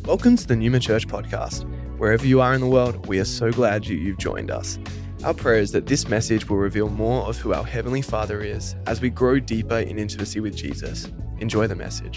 Welcome to the Newman Church podcast. Wherever you are in the world, we are so glad you've joined us. Our prayer is that this message will reveal more of who our Heavenly Father is as we grow deeper in intimacy with Jesus. Enjoy the message.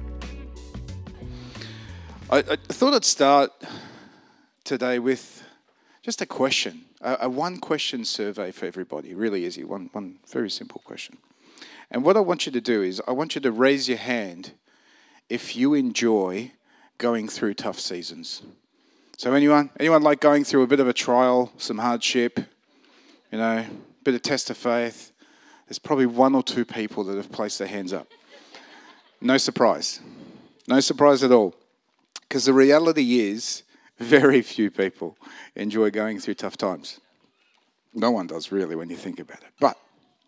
I thought I'd start today with just a question, a one-question survey for everybody. Really easy, one very simple question. And what I want you to do is I want you to raise your hand if you enjoy going through tough seasons. So anyone like going through a bit of a trial, some hardship, a bit of test of faith? There's probably one or two people that have placed their hands up. No surprise. No surprise at all. Because the reality is, very few people enjoy going through tough times. No one does really when you think about it. But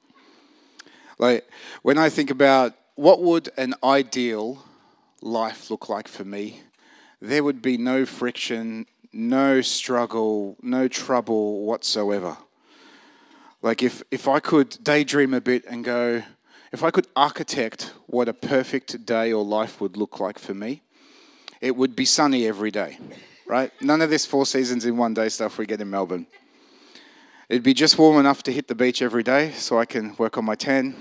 when I think about what would an ideal life look like for me, there would be no friction, no struggle, no trouble whatsoever. Like if I could daydream a bit and go, if I could architect what a perfect day or life would look like for me, it would be sunny every day, right? None of this 4 seasons in one day stuff we get in Melbourne. It'd be just warm enough to hit the beach every day so I can work on my tan.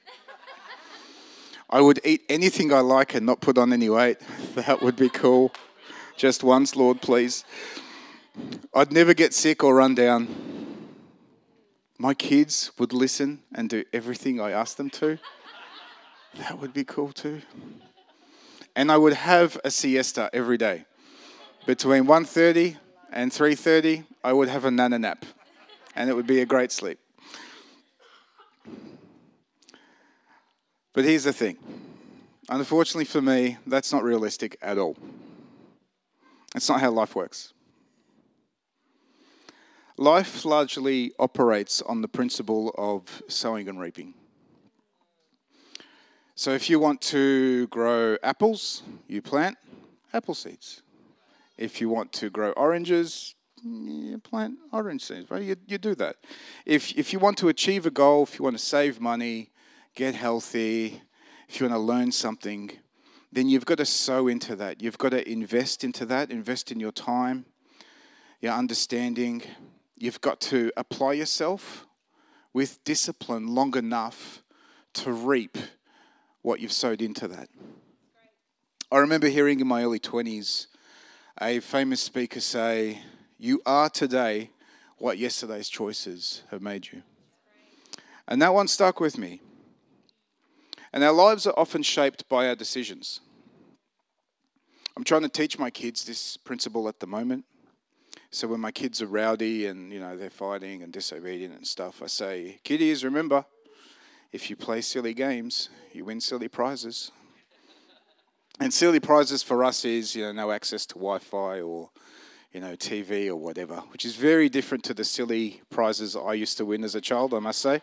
I would eat anything I like and not put on any weight. That would be cool. Just once, Lord, please. I'd never get sick or run down. My kids would listen and do everything I asked them to. That would be cool too. And I would have a siesta every day. Between 1:30 and 3:30, I would have a nana nap. And it would be a great sleep. But here's the thing. Unfortunately for me, that's not realistic at all. It's not how life works. Life largely operates on the principle of sowing and reaping. So if you want to grow apples, you plant apple seeds. If you want to grow oranges, you plant orange seeds, right? You do that. If you want to achieve a goal, if you want to save money, get healthy, if you want to learn something, then you've got to sow into that. You've got to invest into that, invest in your time, your understanding. You've got to apply yourself with discipline long enough to reap what you've sowed into that. I remember hearing in my early 20s a famous speaker say, "You are today what yesterday's choices have made you." And that one stuck with me. And our lives are often shaped by our decisions. I'm trying to teach my kids this principle at the moment. So when my kids are rowdy and, they're fighting and disobedient and stuff, I say, "Kiddies, remember, if you play silly games, you win silly prizes." And silly prizes for us is, no access to Wi-Fi or, TV or whatever, which is very different to the silly prizes I used to win as a child, I must say.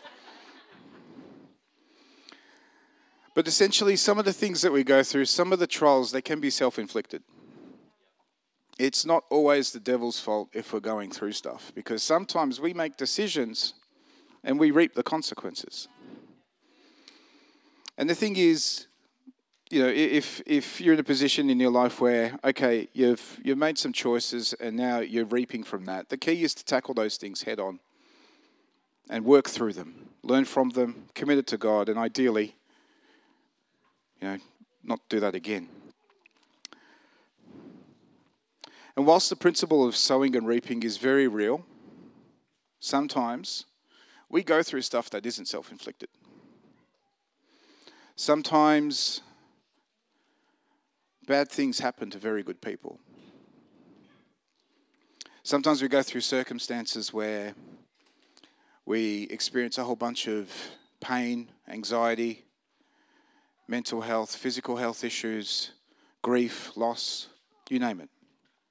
But essentially, some of the things that we go through, some of the trials, they can be self-inflicted. It's not always the devil's fault if we're going through stuff, because sometimes we make decisions and we reap the consequences. And the thing is, if you're in a position in your life where, okay, you've made some choices and now you're reaping from that, the key is to tackle those things head on and work through them, learn from them, commit it to God, and ideally, not do that again. And whilst the principle of sowing and reaping is very real, sometimes we go through stuff that isn't self-inflicted. Sometimes bad things happen to very good people. Sometimes we go through circumstances where we experience a whole bunch of pain, anxiety, mental health, physical health issues, grief, loss, you name it.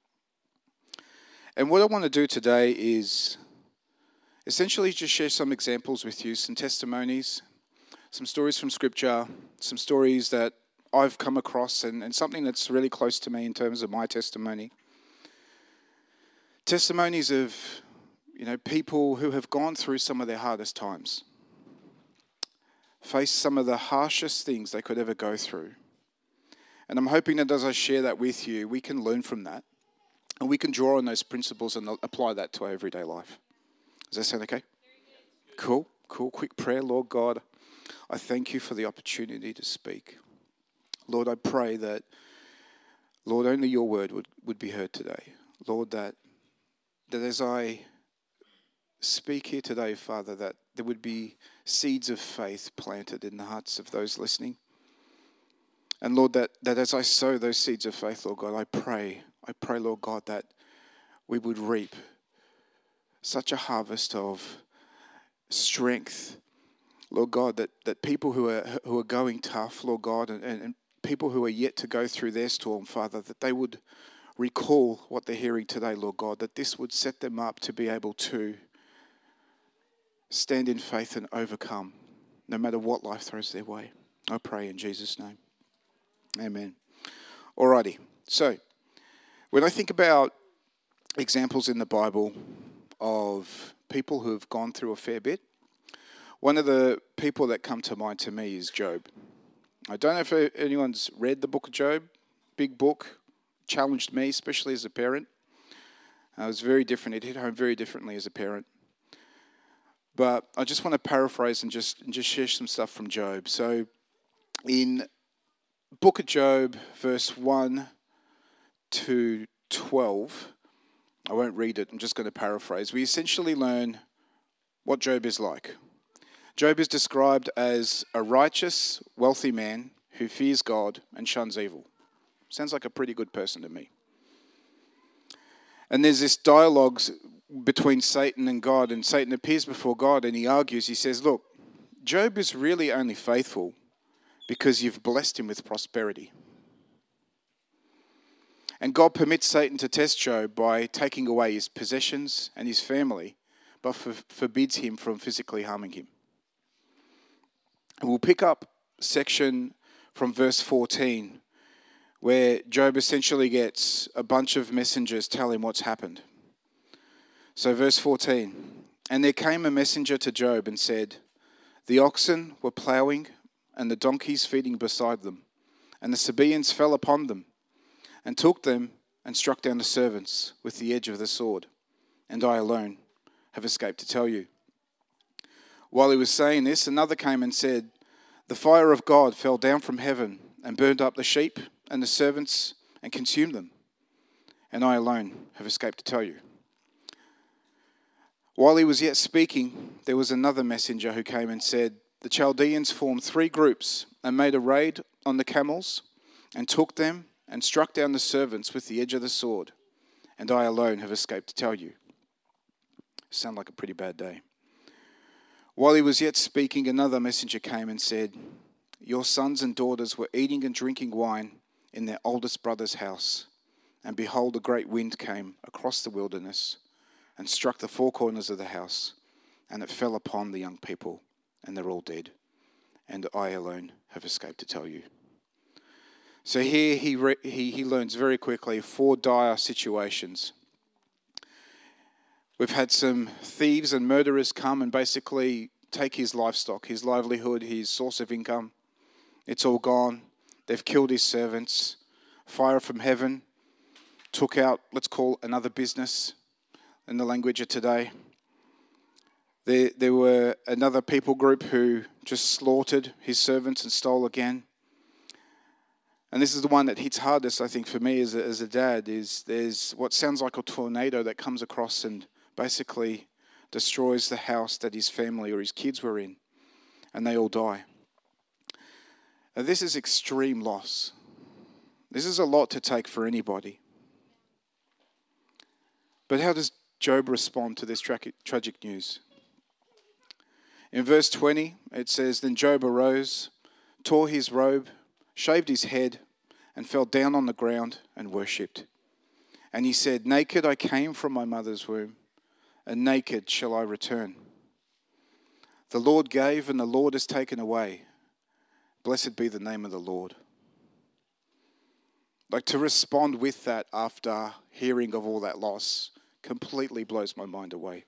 And what I want to do today is essentially just share some examples with you, some testimonies, some stories from Scripture, some stories that I've come across and something that's really close to me in terms of my testimony. Testimonies of, people who have gone through some of their hardest times. Faced some of the harshest things they could ever go through. And I'm hoping that as I share that with you, we can learn from that. And we can draw on those principles and apply that to our everyday life. Does that sound okay? Cool. Quick prayer. Lord God, I thank you for the opportunity to speak. Lord, I pray that, Lord, only your word would be heard today. Lord, that as I speak here today, Father, that there would be seeds of faith planted in the hearts of those listening. And Lord, that as I sow those seeds of faith, Lord God, I pray, Lord God, that we would reap such a harvest of strength, Lord God, that people who are going tough, Lord God, and people who are yet to go through their storm, Father, that they would recall what they're hearing today, Lord God, that this would set them up to be able to stand in faith and overcome, no matter what life throws their way. I pray in Jesus' name. Amen. Alrighty. So, when I think about examples in the Bible of people who have gone through a fair bit, one of the people that come to mind to me is Job. I don't know if anyone's read the book of Job. Big book. Challenged me, especially as a parent. It was very different. It hit home very differently as a parent. But I just want to paraphrase and just share some stuff from Job. So in book of Job, verse 1 to 12, I won't read it. I'm just going to paraphrase. We essentially learn what Job is like. Job is described as a righteous, wealthy man who fears God and shuns evil. Sounds like a pretty good person to me. And there's this dialogue between Satan and God, and Satan appears before God and he argues. He says, look, Job is really only faithful because you've blessed him with prosperity. And God permits Satan to test Job by taking away his possessions and his family, but forbids him from physically harming him. And we'll pick up a section from verse 14, where Job essentially gets a bunch of messengers tell him what's happened. So verse 14, and there came a messenger to Job and said, the oxen were ploughing and the donkeys feeding beside them, and the Sabaeans fell upon them and took them and struck down the servants with the edge of the sword. And I alone have escaped to tell you. While he was saying this, another came and said, the fire of God fell down from heaven and burned up the sheep and the servants and consumed them. And I alone have escaped to tell you. While he was yet speaking, there was another messenger who came and said, the Chaldeans formed 3 groups and made a raid on the camels and took them and struck down the servants with the edge of the sword. And I alone have escaped to tell you. Sound like a pretty bad day. While he was yet speaking, another messenger came and said, your sons and daughters were eating and drinking wine in their oldest brother's house. And behold, a great wind came across the wilderness and struck the 4 corners of the house, and it fell upon the young people, and they're all dead. And I alone have escaped to tell you. So here he learns very quickly 4 dire situations. We've had some thieves and murderers come and basically take his livestock, his livelihood, his source of income. It's all gone. They've killed his servants. Fire from heaven took out, let's call another business in the language of today. There were another people group who just slaughtered his servants and stole again. And this is the one that hits hardest, I think, for me as a dad, is there's what sounds like a tornado that comes across and basically destroys the house that his family or his kids were in, and they all die. Now, this is extreme loss. This is a lot to take for anybody. But how does Job respond to this tragic news? In verse 20, it says, then Job arose, tore his robe, shaved his head, and fell down on the ground and worshipped. And he said, naked I came from my mother's womb, and naked shall I return. The Lord gave, and the Lord has taken away. Blessed be the name of the Lord. Like, to respond with that after hearing of all that loss completely blows my mind away.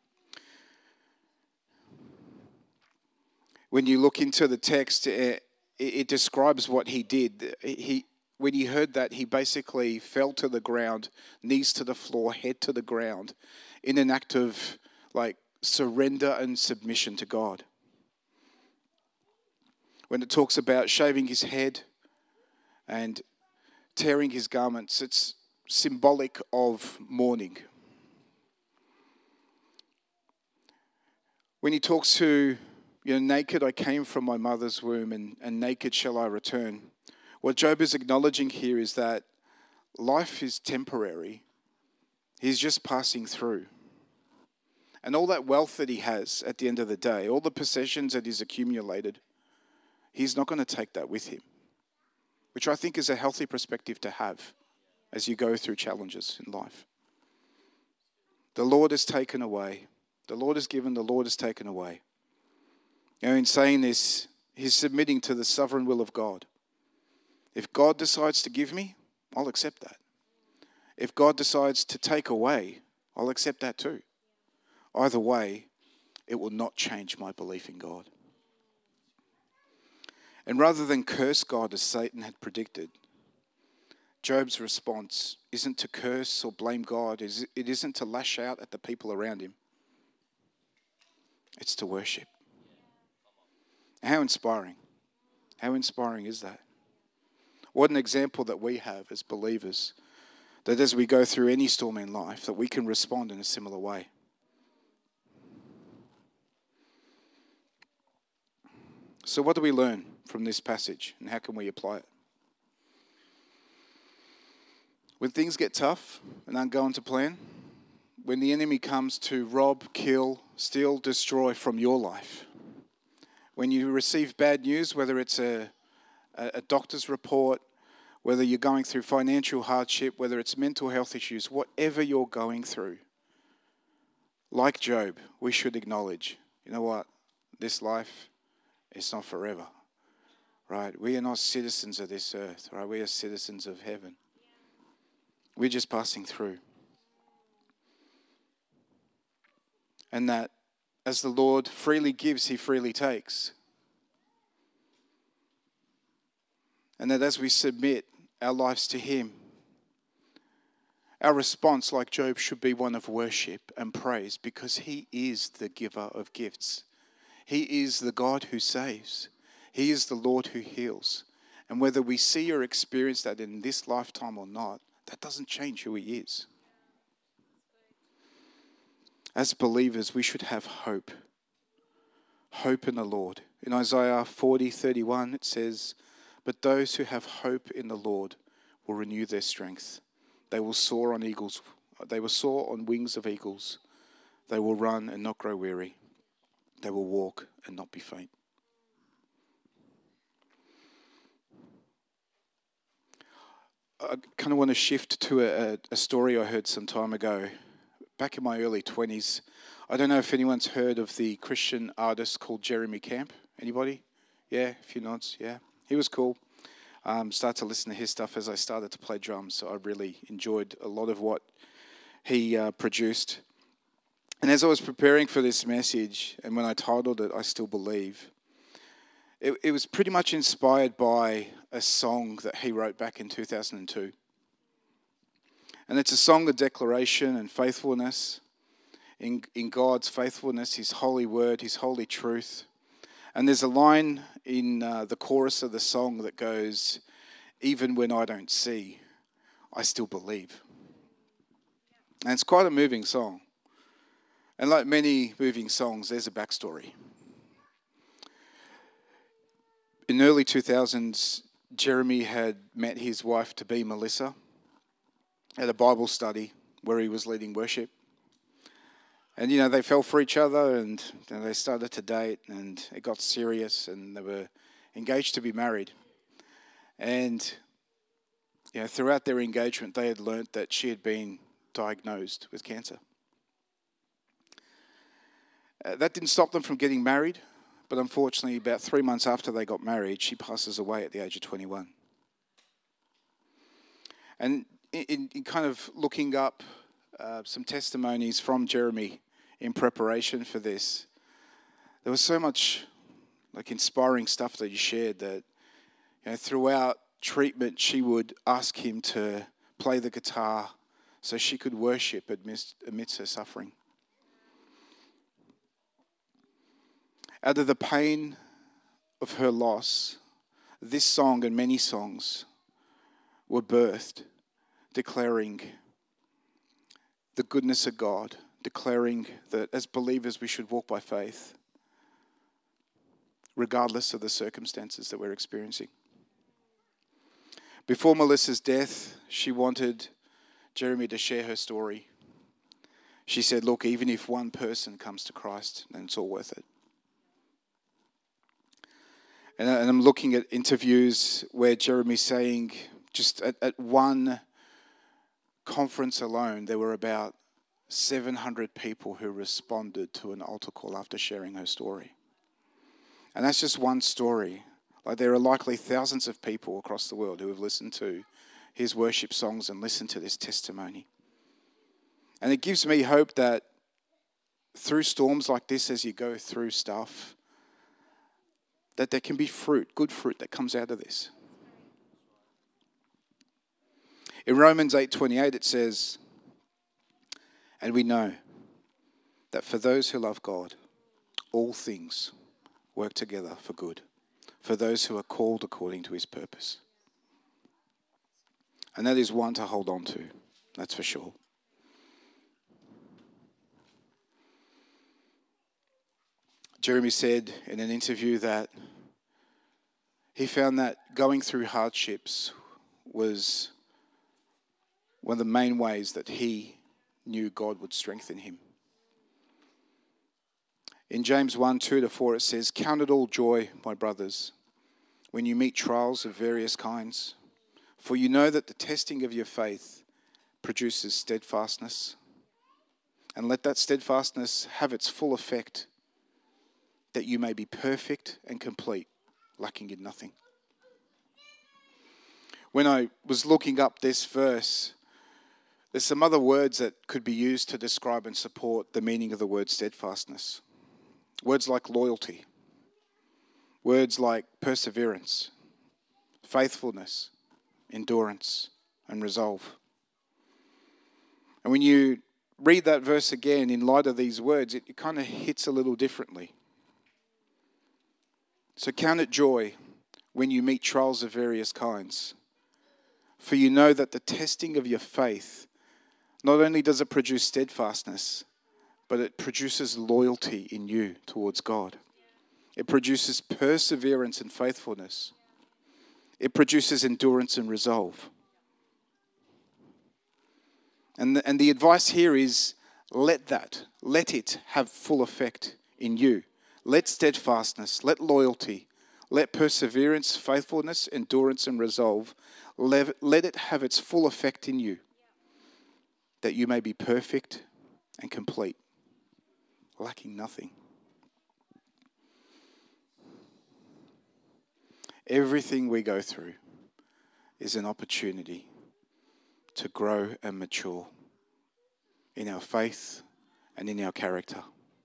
When you look into the text, it describes what he did. When he heard that, he basically fell to the ground, knees to the floor, head to the ground, in an act of like surrender and submission to God. When it talks about shaving his head and tearing his garments, it's symbolic of mourning. When he talks to, naked I came from my mother's womb, and naked shall I return. What Job is acknowledging here is that life is temporary. He's just passing through. And all that wealth that he has at the end of the day, all the possessions that he's accumulated, he's not going to take that with him, which I think is a healthy perspective to have as you go through challenges in life. The Lord has taken away. The Lord has given, the Lord has taken away. In saying this, he's submitting to the sovereign will of God. If God decides to give me, I'll accept that. If God decides to take away, I'll accept that too. Either way, it will not change my belief in God. And rather than curse God as Satan had predicted, Job's response isn't to curse or blame God. It isn't to lash out at the people around him. It's to worship. How inspiring. How inspiring is that? What an example that we have as believers, that as we go through any storm in life, that we can respond in a similar way. So what do we learn from this passage, and how can we apply it? When things get tough and aren't going to plan, when the enemy comes to rob, kill, steal, destroy from your life, when you receive bad news, whether it's a doctor's report, whether you're going through financial hardship, whether it's mental health issues, whatever you're going through, like Job, we should acknowledge, you know what, this life, it's not forever, right? We are not citizens of this earth, right? We are citizens of heaven. We're just passing through. And that as the Lord freely gives, he freely takes. And that as we submit our lives to him, our response, like Job, should be one of worship and praise, because he is the giver of gifts. He is the God who saves. He is the Lord who heals. And whether we see or experience that in this lifetime or not, that doesn't change who he is. As believers, we should have hope. Hope in the Lord. In Isaiah 40:31, it says, "But those who have hope in the Lord will renew their strength. They will soar on eagles. They will soar on wings of eagles. They will run and not grow weary. They will walk and not be faint." I kind of want to shift to a story I heard some time ago, back in my early 20s. I don't know if anyone's heard of the Christian artist called Jeremy Camp. Anybody? Yeah, a few nods. Yeah, he was cool. Started to listen to his stuff as I started to play drums, so I really enjoyed a lot of what he produced. And as I was preparing for this message, and when I titled it, "I Still Believe," it was pretty much inspired by a song that he wrote back in 2002. And it's a song of declaration and faithfulness in God's faithfulness, his holy word, his holy truth. And there's a line in the chorus of the song that goes, "Even when I don't see, I still believe." And it's quite a moving song. And like many moving songs, there's a backstory. In the early 2000s, Jeremy had met his wife-to-be, Melissa, at a Bible study where he was leading worship. And, they fell for each other, and they started to date, and it got serious, and they were engaged to be married. And, throughout their engagement, they had learnt that she had been diagnosed with cancer. That didn't stop them from getting married, but unfortunately, about 3 months after they got married, she passes away at the age of 21. And in kind of looking up some testimonies from Jeremy in preparation for this, there was so much inspiring stuff that he shared that Throughout treatment, she would ask him to play the guitar so she could worship amidst her suffering. Out of the pain of her loss, this song and many songs were birthed, declaring the goodness of God, declaring that as believers we should walk by faith, regardless of the circumstances that we're experiencing. Before Melissa's death, she wanted Jeremy to share her story. She said, look, even if one person comes to Christ, then it's all worth it. And I'm looking at interviews where Jeremy's saying, just at one conference alone, there were about 700 people who responded to an altar call after sharing her story. And that's just one story. Like, there are likely thousands of people across the world who have listened to his worship songs and listened to this testimony. And it gives me hope that through storms like this, as you go through stuff, that there can be fruit, good fruit that comes out of this. In Romans 8:28 it says, and we know that for those who love God, all things work together for good, for those who are called according to his purpose. And that is one to hold on to, that's for sure. Jeremy said in an interview that he found that going through hardships was one of the main ways that he knew God would strengthen him. In James 1:2-4 it says, count it all joy, my brothers, when you meet trials of various kinds, for you know that the testing of your faith produces steadfastness. And let that steadfastness have its full effect, that you may be perfect and complete, lacking in nothing. When I was looking up this verse, there's some other words that could be used to describe and support the meaning of the word steadfastness. Words like loyalty, words like perseverance, faithfulness, endurance, and resolve. And when you read that verse again in light of these words, it kind of hits a little differently. So count it joy when you meet trials of various kinds, for you know that the testing of your faith, not only does it produce steadfastness, but it produces loyalty in you towards God. It produces perseverance and faithfulness. It produces endurance and resolve. And the advice here is, let it have full effect in you. Let steadfastness, let loyalty, let perseverance, faithfulness, endurance, and resolve, let it have its full effect in you, that you may be perfect and complete, lacking nothing. Everything we go through is an opportunity to grow and mature in our faith and in our character.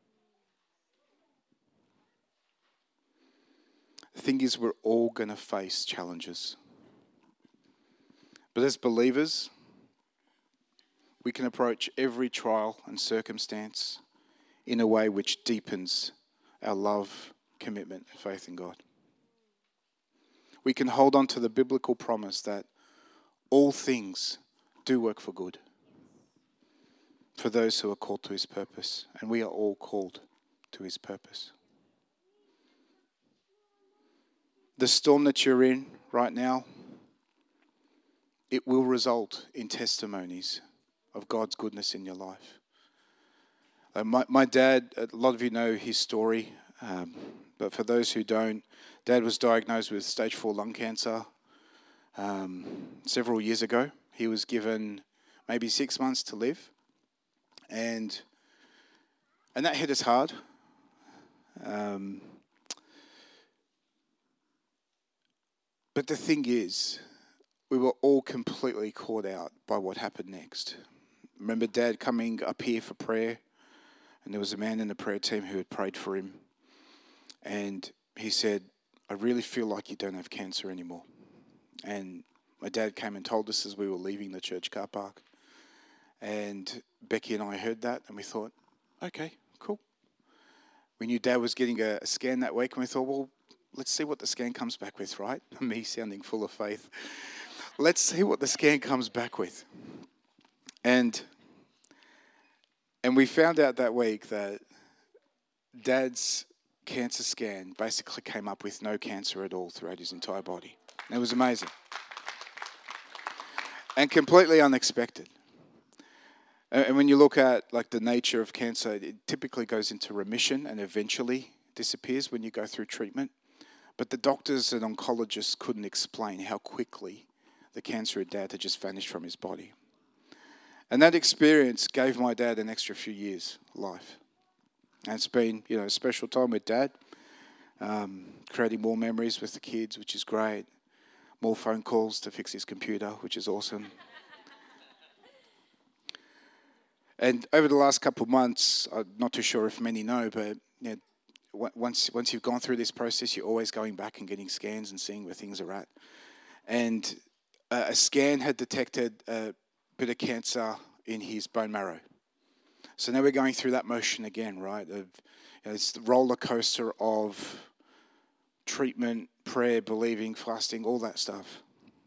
The thing is, we're all going to face challenges. But as believers, we can approach every trial and circumstance in a way which deepens our love, commitment, and faith in God. We can hold on to the biblical promise that all things do work for good for those who are called to his purpose. And we are all called to his purpose. The storm that you're in right now, it will result in testimonies of God's goodness in your life. My dad, a lot of you know his story, but for those who don't, Dad was diagnosed with stage 4 lung cancer several years ago. He was given maybe 6 months to live, and that hit us hard. But the thing is, we were all completely caught out by what happened next. Remember Dad coming up here for prayer, and there was a man in the prayer team who had prayed for him, and he said, I really feel like you don't have cancer anymore. And my dad came and told us as we were leaving the church car park. And Becky and I heard that and we thought, okay, cool. We knew Dad was getting a scan that week and we thought, well, let's see what the scan comes back with, right? Me sounding full of faith. Let's see what the scan comes back with. And we found out that week that Dad's cancer scan basically came up with no cancer at all throughout his entire body. It was amazing. And completely unexpected. And when you look at like the nature of cancer, it typically goes into remission and eventually disappears when you go through treatment. But the doctors and oncologists couldn't explain how quickly the cancer of Dad had just vanished from his body. And that experience gave my dad an extra few years of life. And it's been, a special time with Dad, creating more memories with the kids, which is great. More phone calls to fix his computer, which is awesome. And over the last couple of months, I'm not too sure if many know, but once you've gone through this process, you're always going back and getting scans and seeing where things are at. And a scan had detected a bit of cancer in his bone marrow. So now we're going through that motion again, right? It's the roller coaster of treatment, prayer, believing, fasting, all that stuff.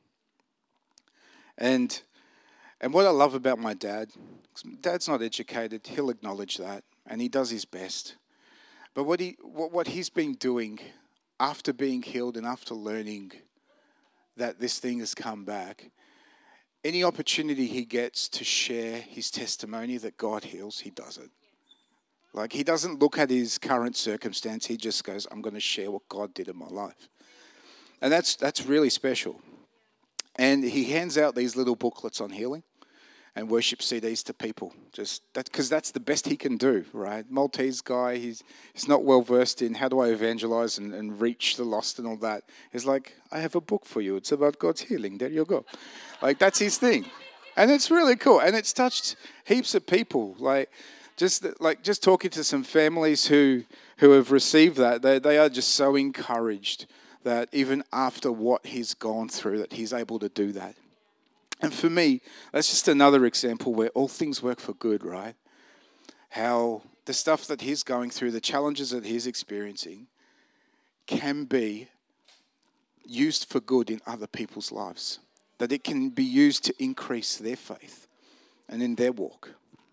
And what I love about my dad, Dad's not educated, he'll acknowledge that, and he does his best. But what he's been doing after being healed and after learning that this thing has come back, any opportunity he gets to share his testimony that God heals, he does it. Like, he doesn't look at his current circumstance, he just goes, I'm going to share what God did in my life. And that's really special. And he hands out these little booklets on healing and worship CDs to people. Just that, because that's the best he can do, right? Maltese guy, he's not well versed in how do I evangelize and reach the lost and all that. He's like, I have a book for you. It's about God's healing. There you go. Like, that's his thing. And it's really cool. And it's touched heaps of people. Just talking to some families who have received that, they are just so encouraged that even after what he's gone through, that he's able to do that. And for me, that's just another example where all things work for good, right? How the stuff that he's going through, the challenges that he's experiencing, can be used for good in other people's lives. That it can be used to increase their faith and in their walk.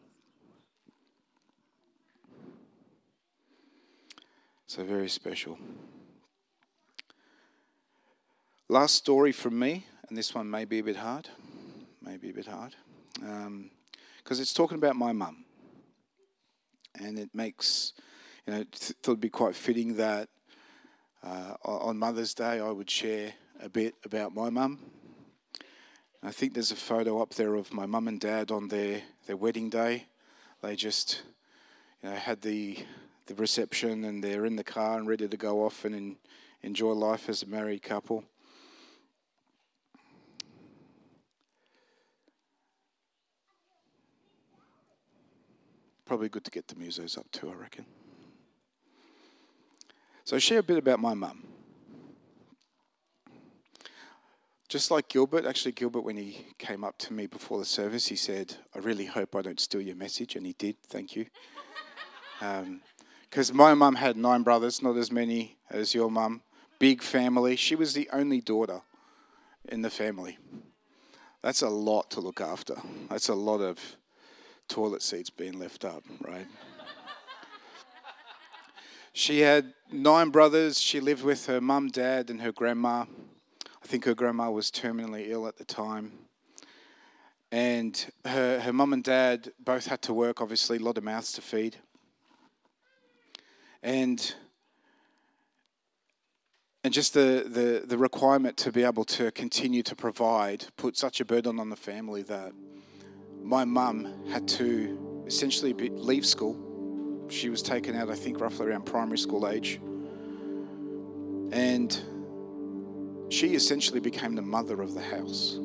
So very special. Last story from me, and this one may be a bit hard. Because it's talking about my mum. And it makes, thought it'd be quite fitting that on Mother's Day I would share a bit about my mum. I think there's a photo up there of my mum and dad on their wedding day. They just had the reception and they're in the car and ready to go off and enjoy life as a married couple. Probably good to get the musos up too, I reckon. So I share a bit about my mum. Just like Gilbert, when he came up to me before the service, he said, I really hope I don't steal your message, and he did, thank you. Because my mum had 9 brothers, not as many as your mum. Big family. She was the only daughter in the family. That's a lot to look after. That's a lot of toilet seats being left up, right? She had 9 brothers. She lived with her mum, dad, and her grandma. I think her grandma was terminally ill at the time. And her mum and dad both had to work, obviously, a lot of mouths to feed. And just the requirement to be able to continue to provide put such a burden on the family that my mum had to essentially leave school. She was taken out, I think, roughly around primary school age. And she essentially became the mother of the house.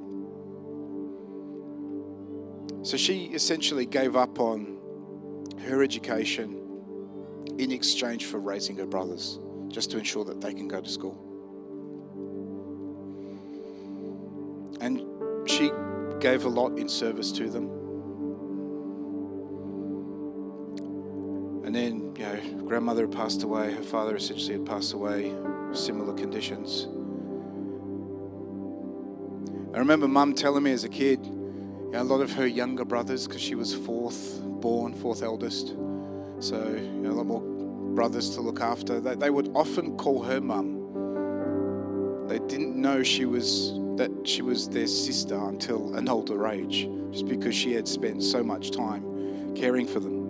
So she essentially gave up on her education in exchange for raising her brothers just to ensure that they can go to school. And she gave a lot in service to them. And then, grandmother had passed away. Her father essentially had passed away, similar conditions. I remember Mum telling me as a kid, a lot of her younger brothers, because she was fourth eldest, so a lot more brothers to look after, they would often call her Mum. They didn't know that she was their sister until an older age, just because she had spent so much time caring for them.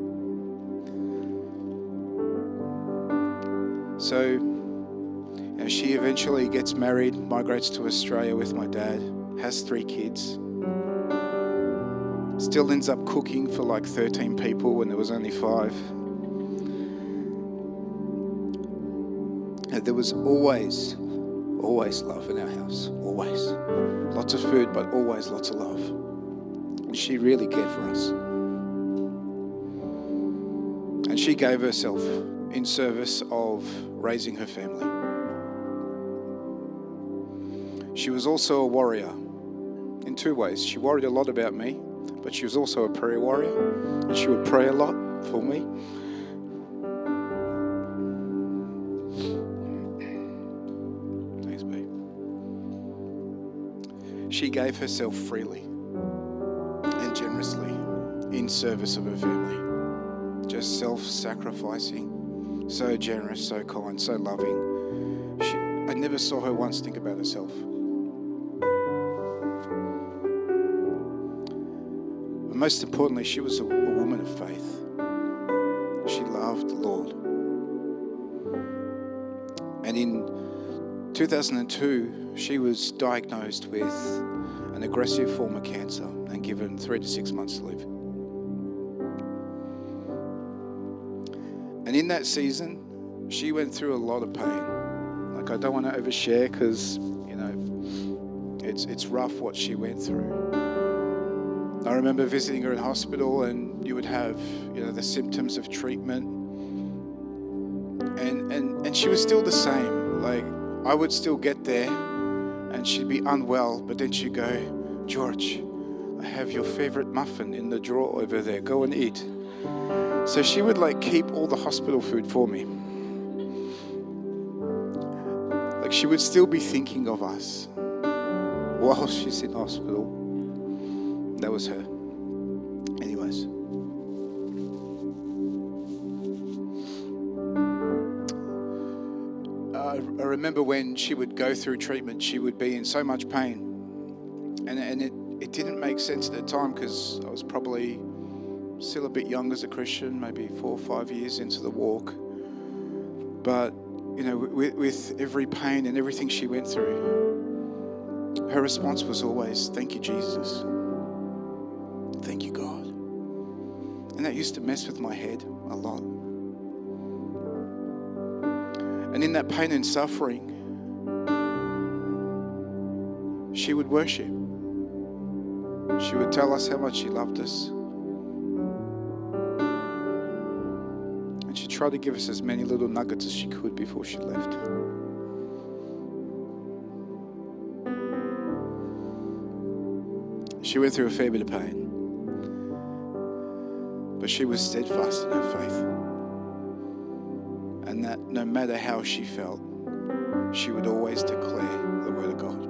So she eventually gets married, migrates to Australia with my dad, has 3 kids. Still ends up cooking for like 13 people when there was only 5. And there was always love in our house, always. Lots of food, but always lots of love. And she really cared for us. And she gave herself in service of raising her family. She was also a warrior in 2 ways. She worried a lot about me, but she was also a prayer warrior, and she would pray a lot for me. Thanks, babe. She gave herself freely and generously in service of her family. Just self-sacrificing, so generous, so kind, so loving. I never saw her once think about herself. But most importantly, she was a woman of faith. She loved the Lord. And in 2002, she was diagnosed with an aggressive form of cancer and given 3 to 6 months to live. And in that season, she went through a lot of pain. Like, I don't want to overshare because, it's rough what she went through. I remember visiting her in hospital, and you would have, the symptoms of treatment. And she was still the same. Like, I would still get there and she'd be unwell, but then she'd go, "George, I have your favorite muffin in the drawer over there. Go and eat." So she would keep all the hospital food for me. She would still be thinking of us while she's in hospital. That was her. Anyways. I remember when she would go through treatment, she would be in so much pain. And it didn't make sense at the time because I was probably still a bit young as a Christian, maybe 4 or 5 years into the walk. But, with every pain and everything she went through, her response was always, "Thank you, Jesus. Thank you, God." And that used to mess with my head a lot. And in that pain and suffering, she would worship. She would tell us how much she loved us. And she tried to give us as many little nuggets as she could before she left. She went through a fair bit of pain, but she was steadfast in her faith. And that no matter how she felt, she would always declare the word of God.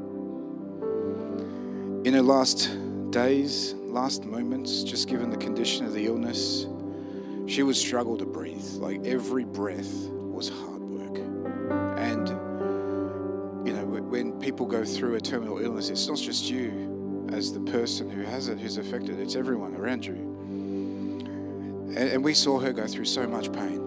In her last days, last moments, just given the condition of the illness, she would struggle to breathe. Every breath was hard work. And, when people go through a terminal illness, it's not just you as the person who has it, who's affected, it's everyone around you. And we saw her go through so much pain.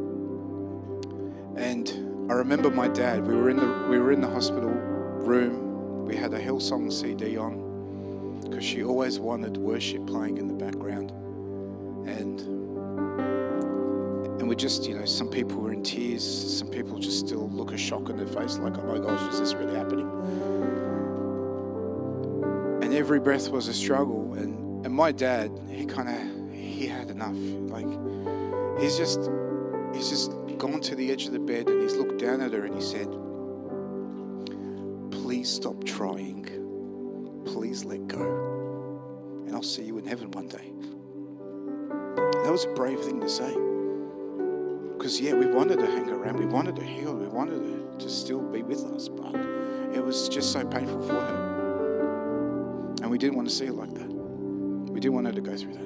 And I remember my dad, we were in the hospital room. We had a Hillsong CD on because she always wanted worship playing in the background. And we just, some people were in tears. Some people just still look a shock on their face like, "Oh my gosh, is this really happening?" And every breath was a struggle. And my dad, he had enough. He's just gone to the edge of the bed and he's looked down at her and he said, please stop trying. Please let go. And I'll see you in heaven one day. That was a brave thing to say. Because, we wanted to hang around. We wanted to heal. We wanted her to still be with us. But it was just so painful for her. And we didn't want to see her like that. We didn't want her to go through that.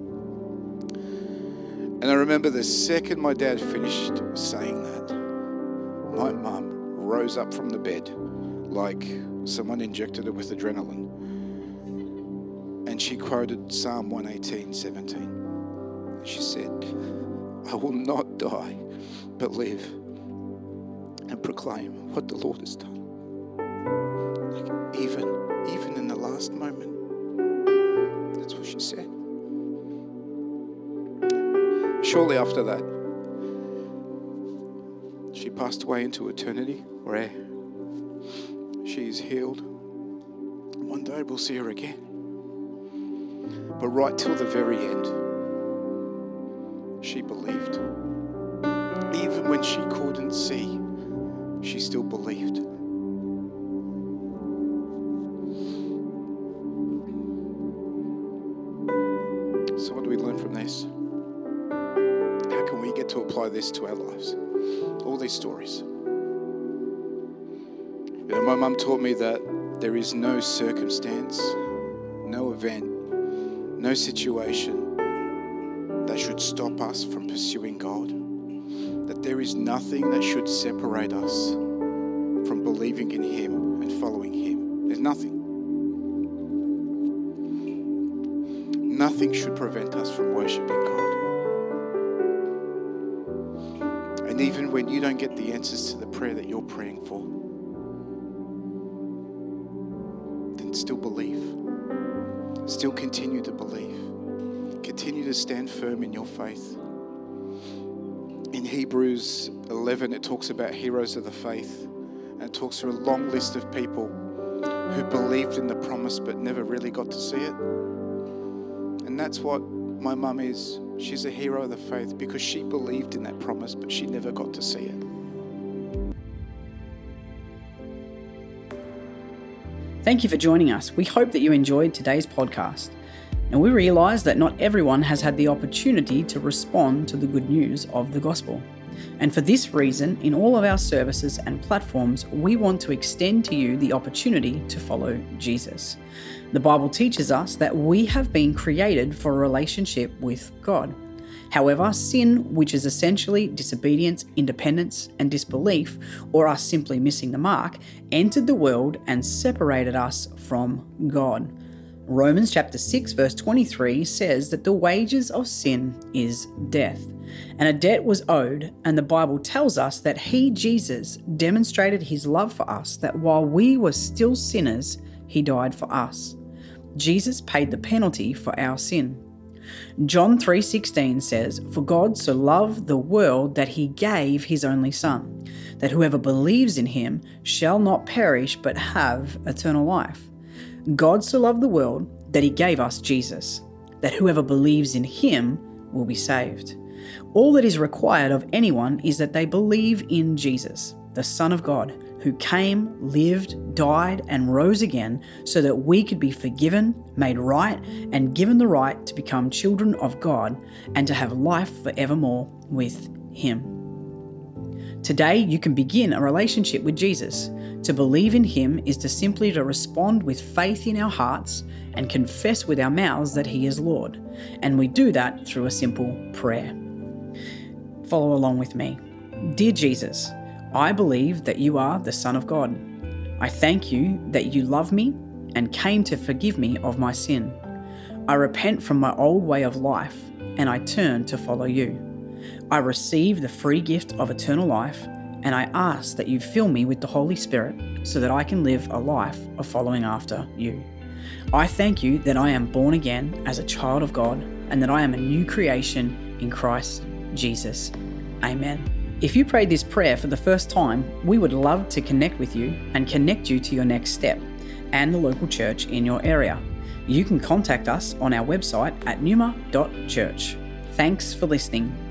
And I remember the second my dad finished saying that, my mum rose up from the bed like someone injected her with adrenaline. And she quoted Psalm 118:17. She said, I will not die, but live and proclaim what the Lord has done. Like even in the last moment, that's what she said. Shortly after that, she passed away into eternity, where she is healed. One day we'll see her again. But right till the very end, she believed. Even when she couldn't see, she still believed. So what do we learn from this? How can we get to apply this to our lives? All these stories. My mum taught me that there is no circumstance, no event, no situation that should stop us from pursuing God. That there is nothing that should separate us from believing in Him and following Him. There's nothing. Nothing should prevent us from worshiping God. And even when you don't get the answers to the prayer that you're praying for, then still believe. Still continue to believe. Continue to stand firm in your faith. In Hebrews 11, it talks about heroes of the faith. And it talks through a long list of people who believed in the promise but never really got to see it. And that's what my mum is. She's a hero of the faith because she believed in that promise but she never got to see it. Thank you for joining us. We hope that you enjoyed today's podcast. And we realise that not everyone has had the opportunity to respond to the good news of the gospel. And for this reason, in all of our services and platforms, we want to extend to you the opportunity to follow Jesus. The Bible teaches us that we have been created for a relationship with God. However, sin, which is essentially disobedience, independence, and disbelief, or us simply missing the mark, entered the world and separated us from God. Romans chapter 6 verse 23 says that the wages of sin is death, and a debt was owed, and the Bible tells us that He, Jesus, demonstrated His love for us, that while we were still sinners, He died for us. Jesus paid the penalty for our sin. John 3:16 says, "For God so loved the world that He gave His only Son, that whoever believes in Him shall not perish but have eternal life." God so loved the world that He gave us Jesus, that whoever believes in Him will be saved. All that is required of anyone is that they believe in Jesus, the Son of God, who came, lived, died, and rose again so that we could be forgiven, made right, and given the right to become children of God and to have life forevermore with Him. Today, you can begin a relationship with Jesus. To believe in Him is to simply to respond with faith in our hearts and confess with our mouths that He is Lord. And we do that through a simple prayer. Follow along with me. Dear Jesus, I believe that You are the Son of God. I thank You that You love me and came to forgive me of my sin. I repent from my old way of life and I turn to follow You. I receive the free gift of eternal life, and I ask that You fill me with the Holy Spirit so that I can live a life of following after You. I thank You that I am born again as a child of God and that I am a new creation in Christ Jesus. Amen. If you prayed this prayer for the first time, we would love to connect with you and connect you to your next step and the local church in your area. You can contact us on our website at numa.church. Thanks for listening.